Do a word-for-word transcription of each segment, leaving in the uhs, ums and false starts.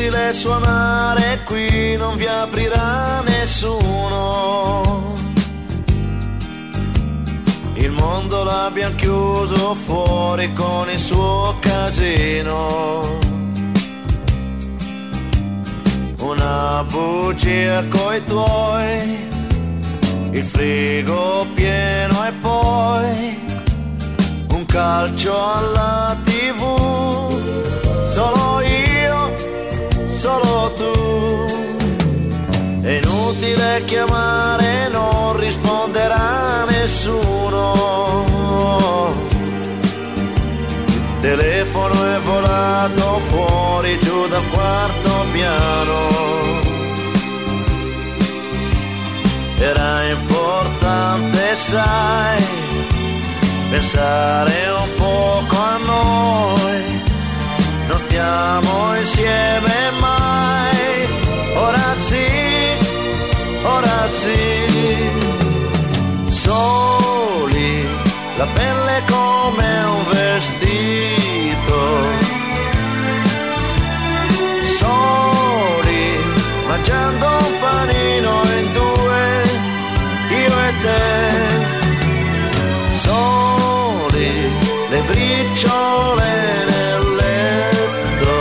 inutile suonare qui, non vi aprirà nessuno. Il mondo l'abbiamo chiuso fuori con il suo casino. Una bugia coi tuoi, il frigo pieno e poi un calcio alla tivù. Solo io, solo tu. È inutile chiamare, non risponderà nessuno. Il telefono è volato fuori giù dal quarto piano. Era importante, sai, pensare un poco a noi. Non stiamo insieme mai. Ora sì, ora sì. Soli, la pelle come un vestito. Soli, mangiando un panino in due, io e te. Soli, le briciole nel letto.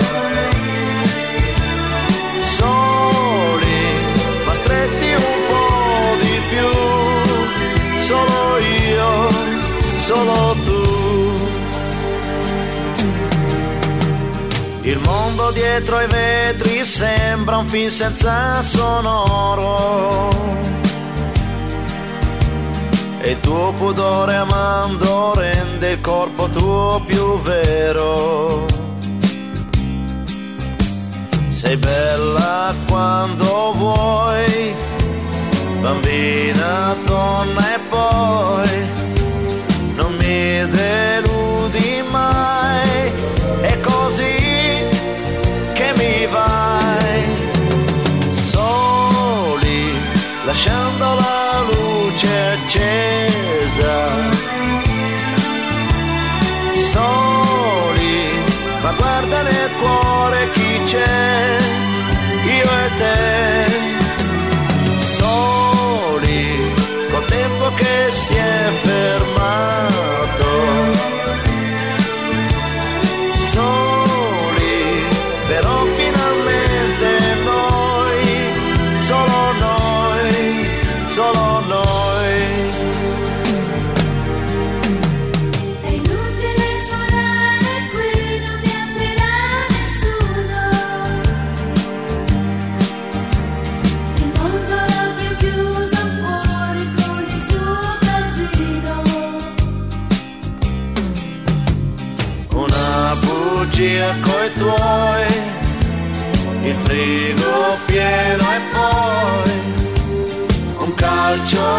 Soli, ma stretti un po' di più. Solo io, solo tu. Il mondo dietro ai vetri sembra un film senza sonoro. E il tuo pudore amando rende il corpo tuo più vero. Sei bella quando vuoi, bambina, donna e poi non mi deludi mai. È così che mi vai. Soli, lasciando la luce accesa. Soli, ma guarda nel cuore chi c'è, io e te. Soli, col tempo che si è fermato. Soli, però finalmente noi, solo noi, solo noi. È inutile suonare qui, non vi aprirà nessuno. Il mondo l'abbiamo chiuso fuori con il suo casino. Una bugia coi tuoi, il frigo pieno e poi un calcio